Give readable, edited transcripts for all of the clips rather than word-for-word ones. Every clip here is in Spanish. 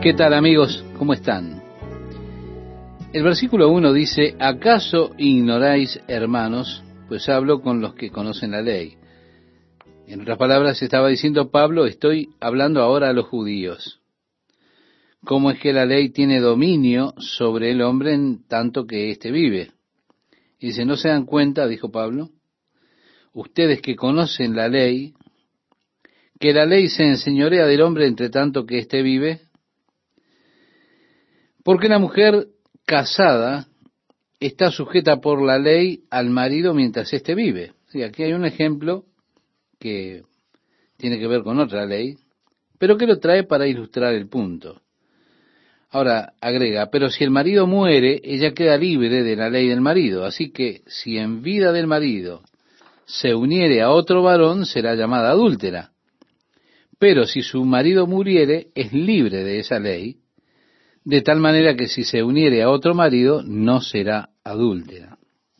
¿Qué tal, amigos? ¿Cómo están? El versículo 1 dice: ¿acaso ignoráis, hermanos? Pues hablo con los que conocen la ley. En otras palabras, estaba diciendo Pablo, estoy hablando ahora a los judíos. ¿Cómo es que la ley tiene dominio sobre el hombre en tanto que éste vive? Y dice, ¿no se dan cuenta, dijo Pablo, ustedes que conocen la ley, que la ley se enseñorea del hombre entre tanto que éste vive? Porque la mujer casada está sujeta por la ley al marido mientras éste vive. Sí, aquí hay un ejemplo que tiene que ver con otra ley, pero que lo trae para ilustrar el punto. Ahora agrega, pero si el marido muere, ella queda libre de la ley del marido. Así que si en vida del marido se uniere a otro varón, será llamada adúltera. Pero si su marido muriere, es libre de esa ley, de tal manera que si se uniere a otro marido, no será adúltera.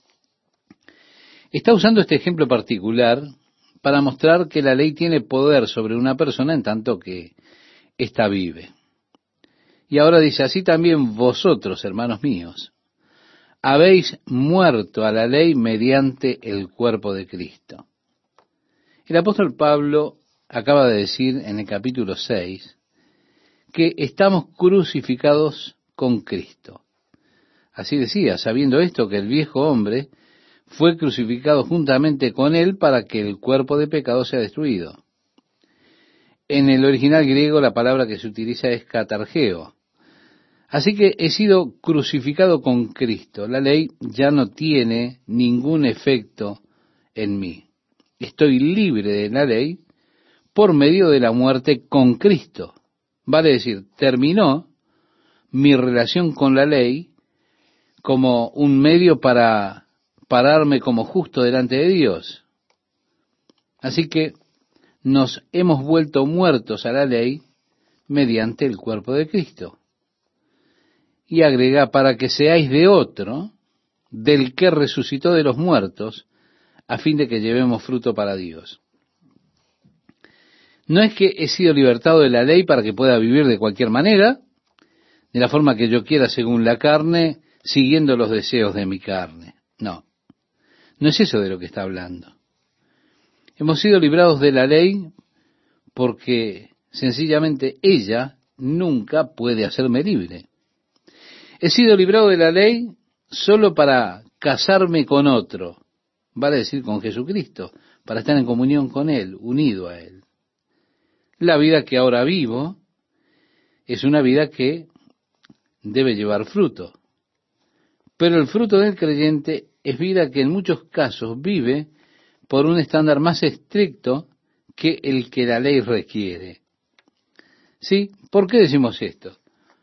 Está usando este ejemplo particular para mostrar que la ley tiene poder sobre una persona en tanto que ésta vive. Y ahora dice, así también vosotros, hermanos míos, habéis muerto a la ley mediante el cuerpo de Cristo. El apóstol Pablo acaba de decir en el capítulo 6, que estamos crucificados con Cristo. Así decía, sabiendo esto, que el viejo hombre fue crucificado juntamente con él para que el cuerpo de pecado sea destruido. En el original griego la palabra que se utiliza es katargeo. Así que he sido crucificado con Cristo. La ley ya no tiene ningún efecto en mí. Estoy libre de la ley por medio de la muerte con Cristo. Vale decir, terminó mi relación con la ley como un medio para pararme como justo delante de Dios. Así que nos hemos vuelto muertos a la ley mediante el cuerpo de Cristo. Y agrega, para que seáis de otro, del que resucitó de los muertos, a fin de que llevemos fruto para Dios. No es que he sido libertado de la ley para que pueda vivir de cualquier manera, de la forma que yo quiera según la carne, siguiendo los deseos de mi carne. No, no es eso de lo que está hablando. Hemos sido librados de la ley porque sencillamente ella nunca puede hacerme libre. He sido librado de la ley solo para casarme con otro, vale decir con Jesucristo, para estar en comunión con Él, unido a Él. La vida que ahora vivo es una vida que debe llevar fruto. Pero el fruto del creyente es vida que en muchos casos vive por un estándar más estricto que el que la ley requiere. ¿Sí? ¿Por qué decimos esto?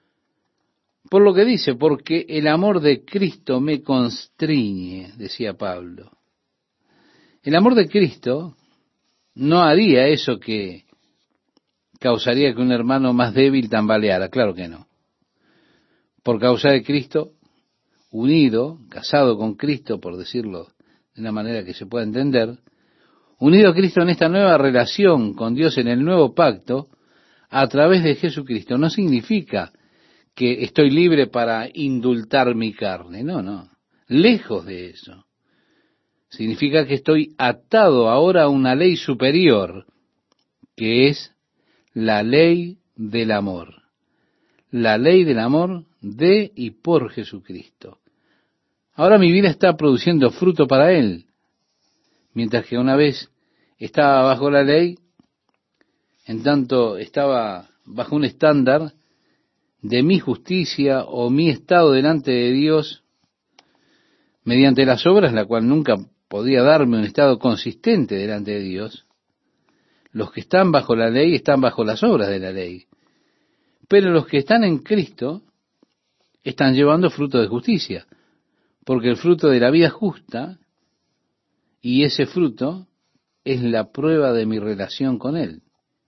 Por lo que dice, porque el amor de Cristo me constriñe, decía Pablo. El amor de Cristo no haría eso que causaría que un hermano más débil tambaleara, claro que no. Por causa de Cristo, unido, casado con Cristo, por decirlo de una manera que se pueda entender, unido a Cristo en esta nueva relación con Dios en el nuevo pacto, a través de Jesucristo, no significa que estoy libre para indultar mi carne, no, lejos de eso. Significa que estoy atado ahora a una ley superior, que es la ley del amor. La ley del amor de y por Jesucristo. Ahora mi vida está produciendo fruto para Él, mientras que una vez estaba bajo la ley, en tanto estaba bajo un estándar de mi justicia o mi estado delante de Dios, mediante las obras, la cual nunca podía darme un estado consistente delante de Dios. Los que están bajo la ley están bajo las obras de la ley. Pero los que están en Cristo están llevando fruto de justicia, porque el fruto de la vida justa, y ese fruto es la prueba de mi relación con Él.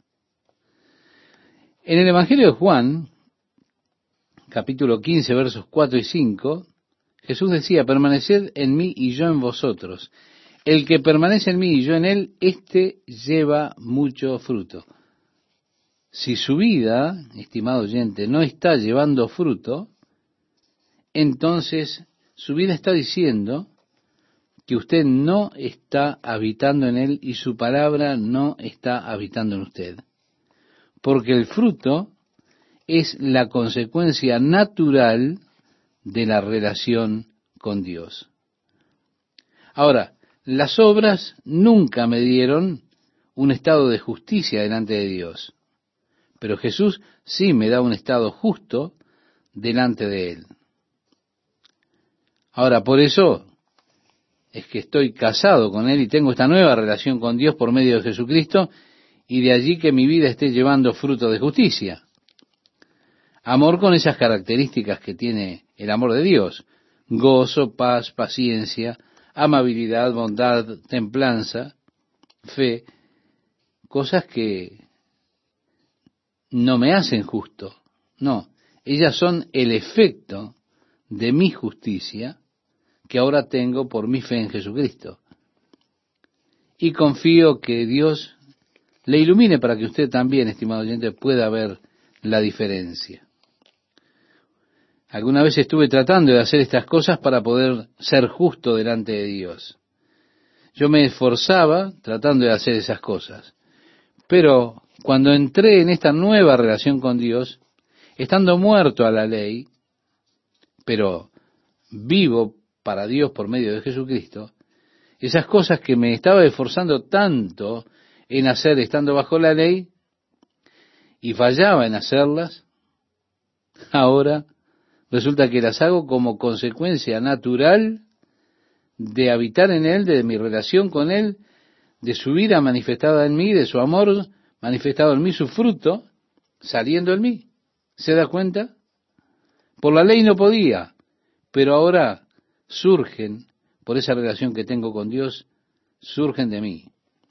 En el Evangelio de Juan, capítulo 15, versos 4 y 5, Jesús decía, permaneced en mí y yo en vosotros. El que permanece en mí y yo en él, éste lleva mucho fruto. Si su vida, estimado oyente, no está llevando fruto, entonces su vida está diciendo que usted no está habitando en él y su palabra no está habitando en usted. Porque el fruto es la consecuencia natural de la relación con Dios. Ahora, las obras nunca me dieron un estado de justicia delante de Dios, pero Jesús sí me da un estado justo delante de Él. Ahora, por eso es que estoy casado con Él y tengo esta nueva relación con Dios por medio de Jesucristo, y de allí que mi vida esté llevando fruto de justicia. Amor con esas características que tiene el amor de Dios: gozo, paz, paciencia, amabilidad, bondad, templanza, fe, cosas que no me hacen justo. No, ellas son el efecto de mi justicia que ahora tengo por mi fe en Jesucristo. Y confío que Dios le ilumine para que usted también, estimado oyente, pueda ver la diferencia. Alguna vez estuve tratando de hacer estas cosas para poder ser justo delante de Dios. Yo me esforzaba tratando de hacer esas cosas. Pero cuando entré en esta nueva relación con Dios, estando muerto a la ley, pero vivo para Dios por medio de Jesucristo, esas cosas que me estaba esforzando tanto en hacer estando bajo la ley y fallaba en hacerlas, ahora resulta que las hago como consecuencia natural de habitar en Él, de mi relación con Él, de su vida manifestada en mí, de su amor manifestado en mí, su fruto saliendo en mí. ¿Se da cuenta? Por la ley no podía, pero ahora surgen, por esa relación que tengo con Dios, surgen de mí.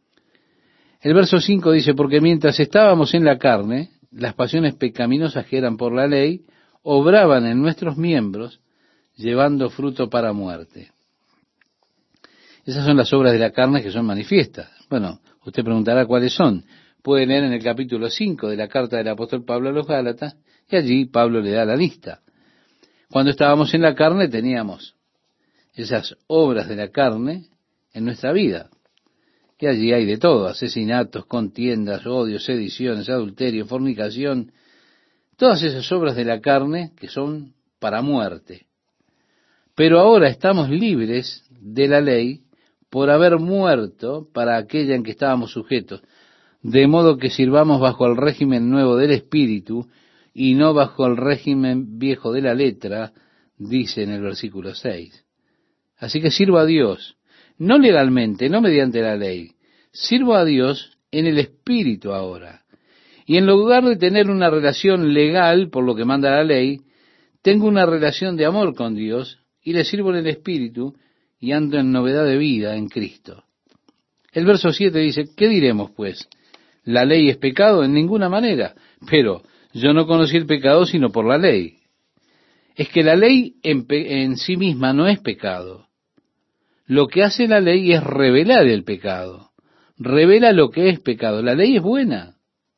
El verso 5 dice: porque mientras estábamos en la carne, las pasiones pecaminosas que eran por la ley, obraban en nuestros miembros, llevando fruto para muerte. Esas son las obras de la carne que son manifiestas. Bueno, usted preguntará cuáles son. Puede leer en el capítulo 5 de la carta del apóstol Pablo a los Gálatas, y allí Pablo le da la lista. Cuando estábamos en la carne teníamos esas obras de la carne en nuestra vida. Y allí hay de todo: asesinatos, contiendas, odios, sediciones, adulterio, fornicación, todas esas obras de la carne que son para muerte. Pero ahora estamos libres de la ley por haber muerto para aquella en que estábamos sujetos, de modo que sirvamos bajo el régimen nuevo del Espíritu y no bajo el régimen viejo de la letra, dice en el versículo 6. Así que sirvo a Dios, no legalmente, no mediante la ley, sirvo a Dios en el Espíritu ahora. Y en lugar de tener una relación legal por lo que manda la ley, tengo una relación de amor con Dios y le sirvo en el Espíritu y ando en novedad de vida en Cristo. El verso 7 dice: ¿qué diremos pues? ¿La ley es pecado? En ninguna manera. Pero yo no conocí el pecado sino por la ley. Es que la ley en sí misma no es pecado. Lo que hace la ley es revelar el pecado. Revela lo que es pecado. La ley es buena,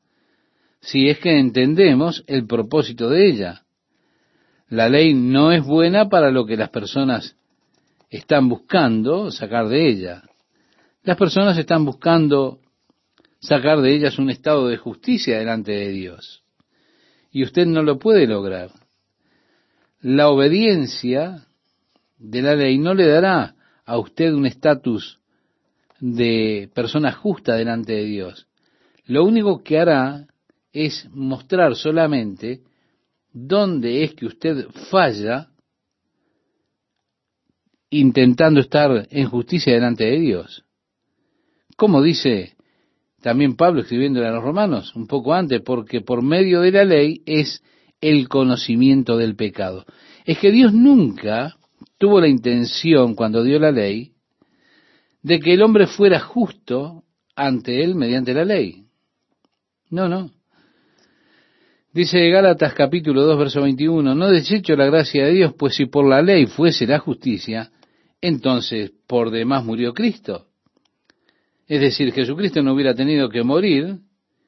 si es que entendemos el propósito de ella. La ley no es buena para lo que las personas están buscando sacar de ella. Las personas están buscando sacar de ellas un estado de justicia delante de Dios. Y usted no lo puede lograr. La obediencia de la ley no le dará a usted un estatus de persona justa delante de Dios. Lo único que hará es mostrar solamente dónde es que usted falla intentando estar en justicia delante de Dios. Como dice también Pablo escribiéndole a los romanos un poco antes: porque por medio de la ley es el conocimiento del pecado. Es que Dios nunca tuvo la intención, cuando dio la ley, de que el hombre fuera justo ante él mediante la ley. No. Dice Gálatas capítulo 2, verso 21, no desecho la gracia de Dios, pues si por la ley fuese la justicia, entonces por demás murió Cristo. Es decir, Jesucristo no hubiera tenido que morir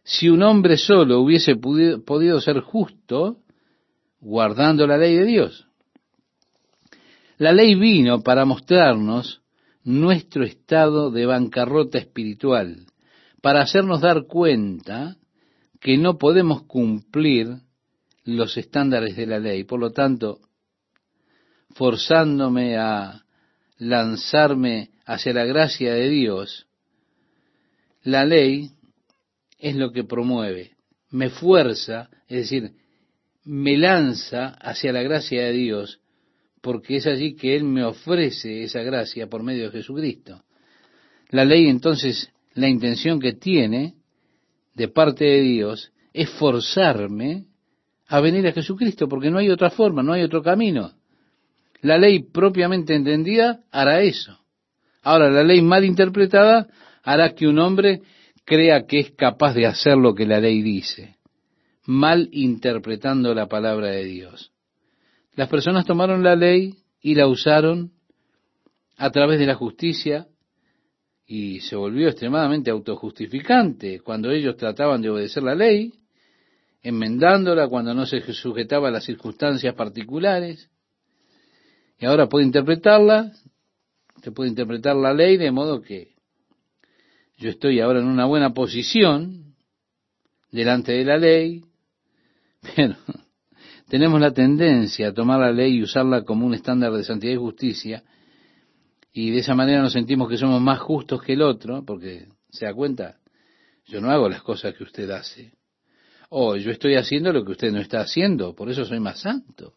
si un hombre solo hubiese podido ser justo guardando la ley de Dios. La ley vino para mostrarnos nuestro estado de bancarrota espiritual, para hacernos dar cuenta que no podemos cumplir los estándares de la ley. Por lo tanto, forzándome a lanzarme hacia la gracia de Dios, la ley es lo que promueve, me fuerza, es decir, me lanza hacia la gracia de Dios, porque es allí que Él me ofrece esa gracia por medio de Jesucristo. La ley, entonces, la intención que tiene de parte de Dios es forzarme a venir a Jesucristo, porque no hay otra forma, no hay otro camino. La ley propiamente entendida hará eso. Ahora, la ley mal interpretada hará que un hombre crea que es capaz de hacer lo que la ley dice, mal interpretando la palabra de Dios. Las personas tomaron la ley y la usaron a través de la justicia y se volvió extremadamente autojustificante cuando ellos trataban de obedecer la ley, enmendándola cuando no se sujetaba a las circunstancias particulares. Y ahora puede interpretarla, se puede interpretar la ley de modo que yo estoy ahora en una buena posición delante de la ley, pero tenemos la tendencia a tomar la ley y usarla como un estándar de santidad y justicia, y de esa manera nos sentimos que somos más justos que el otro, porque, ¿se da cuenta? Yo no hago las cosas que usted hace. O yo estoy haciendo lo que usted no está haciendo, por eso soy más santo.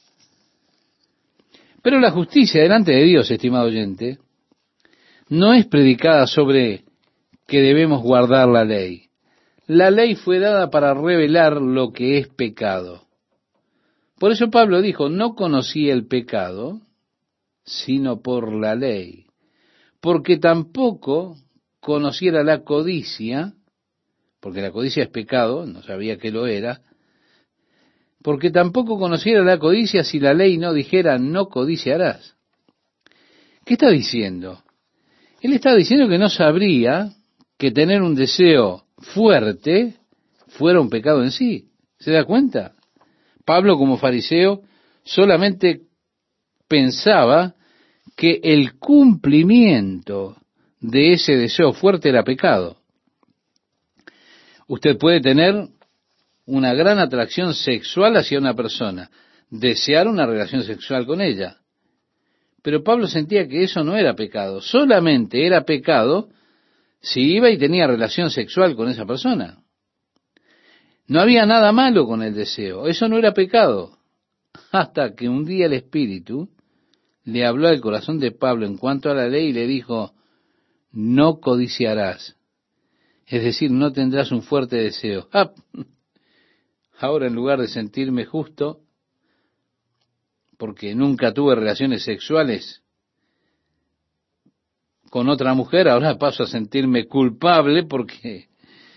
Pero la justicia delante de Dios, estimado oyente, no es predicada sobre que debemos guardar la ley. La ley fue dada para revelar lo que es pecado. Por eso Pablo dijo, no conocí el pecado, sino por la ley. Porque tampoco conociera la codicia, porque la codicia es pecado, no sabía que lo era, porque tampoco conociera la codicia si la ley no dijera, no codiciarás. ¿Qué está diciendo? Él está diciendo que no sabría que tener un deseo fuerte fuera un pecado en sí. ¿Se da cuenta? Pablo, como fariseo, solamente pensaba que el cumplimiento de ese deseo fuerte era pecado. Usted puede tener una gran atracción sexual hacia una persona, desear una relación sexual con ella. Pero Pablo sentía que eso no era pecado, solamente era pecado si iba y tenía relación sexual con esa persona. No había nada malo con el deseo, eso no era pecado, hasta que un día el Espíritu le habló al corazón de Pablo en cuanto a la ley y le dijo, no codiciarás, es decir, no tendrás un fuerte deseo. ¡Ah! Ahora en lugar de sentirme justo, porque nunca tuve relaciones sexuales con otra mujer, ahora paso a sentirme culpable porque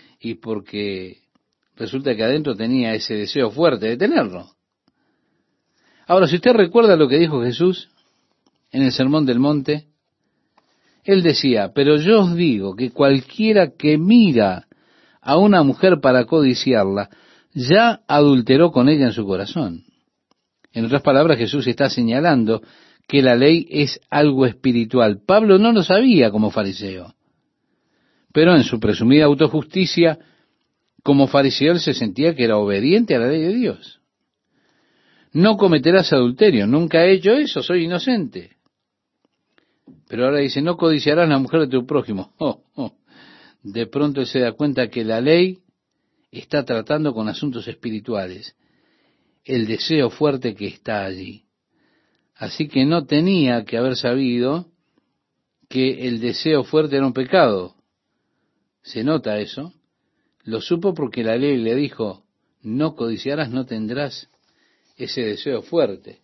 resulta que adentro tenía ese deseo fuerte de tenerlo. Ahora, si usted recuerda lo que dijo Jesús en el Sermón del Monte, Él decía, pero yo os digo que cualquiera que mira a una mujer para codiciarla, ya adulteró con ella en su corazón. En otras palabras, Jesús está señalando que la ley es algo espiritual. Pablo no lo sabía como fariseo, pero en su presumida autojusticia, como fariseo, él se sentía que era obediente a la ley de Dios. No cometerás adulterio, nunca he hecho eso, soy inocente. Pero ahora dice, no codiciarás la mujer de tu prójimo. De pronto él se da cuenta que la ley está tratando con asuntos espirituales, el deseo fuerte que está allí. Así que no tenía que haber sabido que el deseo fuerte era un pecado. ¿Se nota eso? Lo supo porque la ley le dijo, no codiciarás, no tendrás ese deseo fuerte.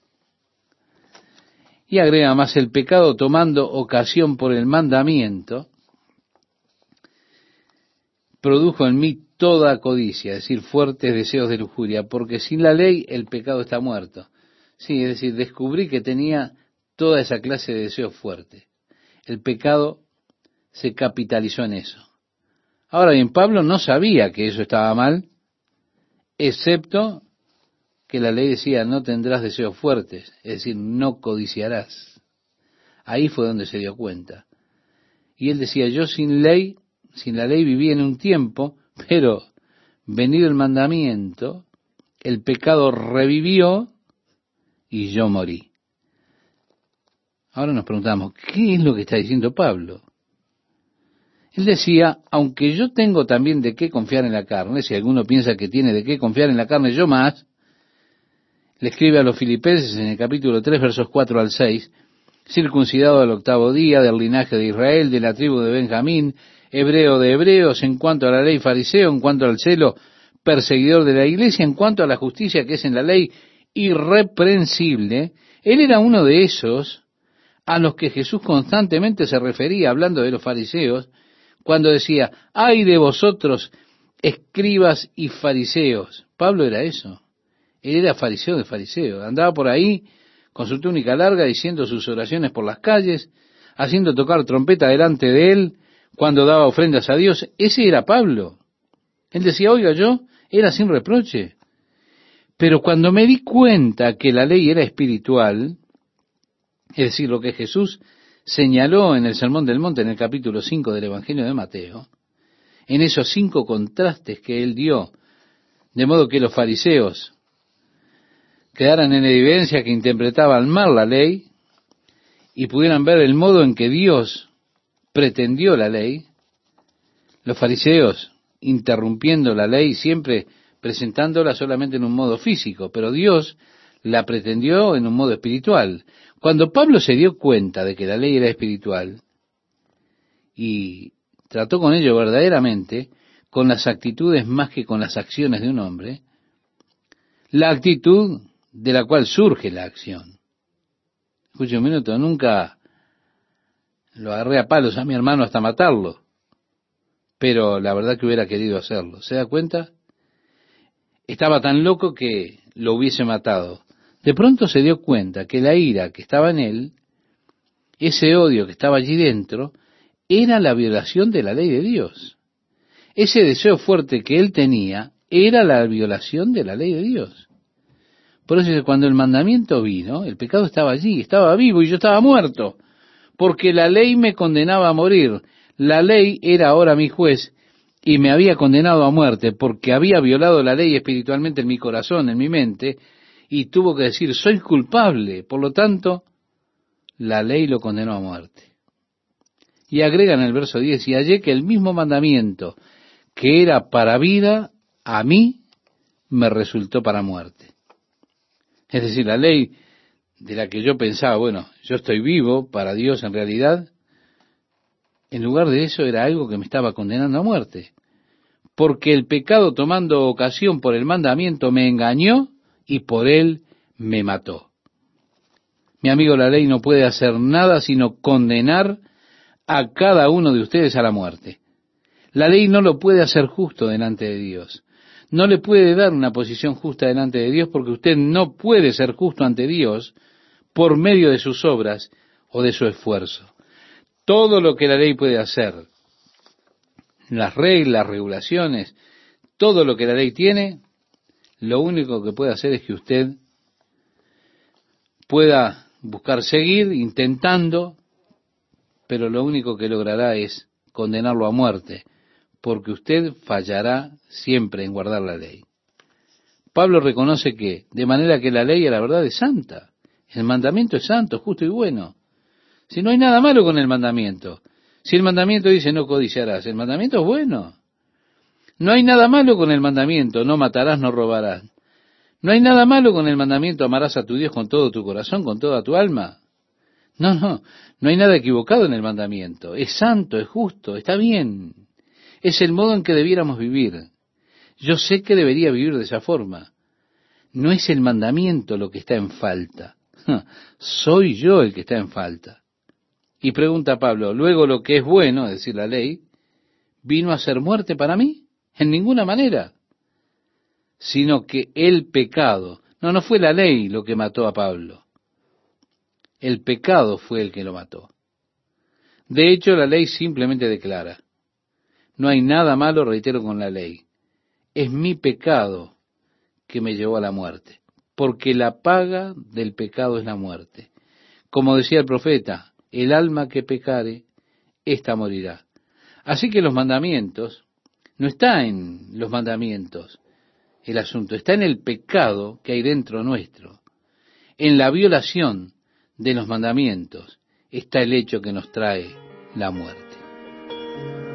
Y agrega más, el pecado tomando ocasión por el mandamiento, produjo en mí toda codicia, es decir, fuertes deseos de lujuria, porque sin la ley el pecado está muerto. Sí, es decir, descubrí que tenía toda esa clase de deseos fuertes. El pecado se capitalizó en eso. Ahora bien, Pablo no sabía que eso estaba mal, excepto que la ley decía no tendrás deseos fuertes, es decir, no codiciarás. Ahí fue donde se dio cuenta. Y él decía, yo sin ley, sin la ley viví en un tiempo, pero venido el mandamiento, el pecado revivió y yo morí. Ahora nos preguntamos, ¿qué es lo que está diciendo Pablo? Él decía, aunque yo tengo también de qué confiar en la carne, si alguno piensa que tiene de qué confiar en la carne, yo más, le escribe a los Filipenses en el capítulo 3, versos 4 al 6, circuncidado al 8º día, del linaje de Israel, de la tribu de Benjamín, hebreo de hebreos, en cuanto a la ley fariseo, en cuanto al celo perseguidor de la iglesia, en cuanto a la justicia que es en la ley irreprensible. Él era uno de esos a los que Jesús constantemente se refería, hablando de los fariseos, cuando decía, ay de vosotros, escribas y fariseos. Pablo era eso. Él era fariseo de fariseos. Andaba por ahí con su túnica larga diciendo sus oraciones por las calles, haciendo tocar trompeta delante de él cuando daba ofrendas a Dios. Ese era Pablo. Él decía, oiga, yo era sin reproche. Pero cuando me di cuenta que la ley era espiritual, es decir, lo que Jesús señaló en el Sermón del Monte, en el capítulo 5 del Evangelio de Mateo, en esos 5 contrastes que él dio, de modo que los fariseos quedaran en evidencia que interpretaban mal la ley y pudieran ver el modo en que Dios pretendió la ley, los fariseos interrumpiendo la ley, siempre presentándola solamente en un modo físico, pero Dios la pretendió en un modo espiritual. Cuando Pablo se dio cuenta de que la ley era espiritual y trató con ello verdaderamente, con las actitudes más que con las acciones de un hombre, la actitud de la cual surge la acción. Escuche un minuto, nunca lo agarré a palos a mi hermano hasta matarlo, pero la verdad que hubiera querido hacerlo. ¿Se da cuenta? Estaba tan loco que lo hubiese matado. De pronto se dio cuenta que la ira que estaba en él, ese odio que estaba allí dentro, era la violación de la ley de Dios. Ese deseo fuerte que él tenía era la violación de la ley de Dios. Por eso cuando el mandamiento vino, el pecado estaba allí, estaba vivo y yo estaba muerto, porque la ley me condenaba a morir. La ley era ahora mi juez y me había condenado a muerte porque había violado la ley espiritualmente en mi corazón, en mi mente, y tuvo que decir, soy culpable. Por lo tanto, la ley lo condenó a muerte. Y agrega en el verso 10, y hallé que el mismo mandamiento que era para vida, a mí me resultó para muerte. Es decir, la ley de la que yo pensaba, bueno, yo estoy vivo para Dios en realidad, en lugar de eso era algo que me estaba condenando a muerte. Porque el pecado tomando ocasión por el mandamiento me engañó y por él me mató. Mi amigo, la ley no puede hacer nada sino condenar a cada uno de ustedes a la muerte. La ley no lo puede hacer justo delante de Dios. No le puede dar una posición justa delante de Dios porque usted no puede ser justo ante Dios por medio de sus obras o de su esfuerzo. Todo lo que la ley puede hacer, las reglas, regulaciones, todo lo que la ley tiene, lo único que puede hacer es que usted pueda buscar seguir intentando, pero lo único que logrará es condenarlo a muerte, porque usted fallará siempre en guardar la ley. Pablo reconoce que, de manera que la ley a la verdad es santa, el mandamiento es santo, justo y bueno. Si no hay nada malo con el mandamiento, si el mandamiento dice no codiciarás, el mandamiento es bueno. No hay nada malo con el mandamiento, no matarás, no robarás. No hay nada malo con el mandamiento, amarás a tu Dios con todo tu corazón, con toda tu alma. No hay nada equivocado en el mandamiento. Es santo, es justo, está bien. Es el modo en que debiéramos vivir. Yo sé que debería vivir de esa forma. No es el mandamiento lo que está en falta. Soy yo el que está en falta. Y pregunta Pablo, luego lo que es bueno, es decir, la ley, ¿vino a ser muerte para mí? En ninguna manera. Sino que el pecado, no fue la ley lo que mató a Pablo. El pecado fue el que lo mató. De hecho, la ley simplemente declara, No hay nada malo, reitero, con la ley. Es mi pecado que me llevó a la muerte, porque la paga del pecado es la muerte. Como decía el profeta, el alma que pecare, ésta morirá. Así que los mandamientos, no está en los mandamientos el asunto, está en el pecado que hay dentro nuestro. En la violación de los mandamientos está el hecho que nos trae la muerte.